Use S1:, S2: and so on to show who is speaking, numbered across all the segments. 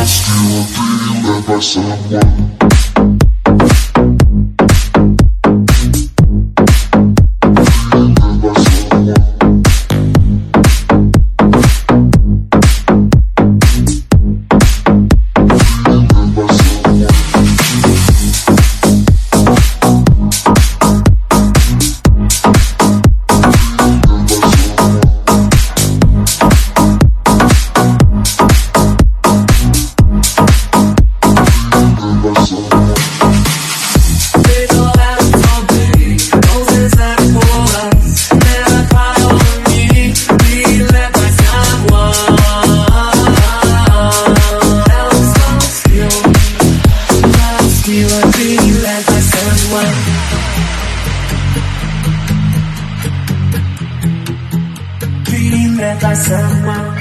S1: Still being led by someone.
S2: Being led by someone.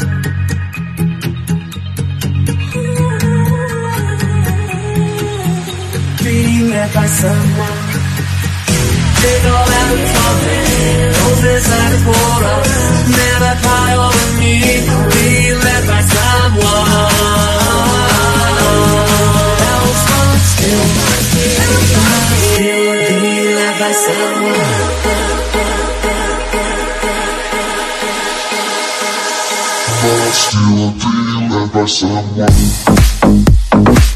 S2: Being led by someone. They go out and talking, roses like a quarter. Never cry over me. Being led by someone. Else but still being led by someone.
S1: Still being led by someone.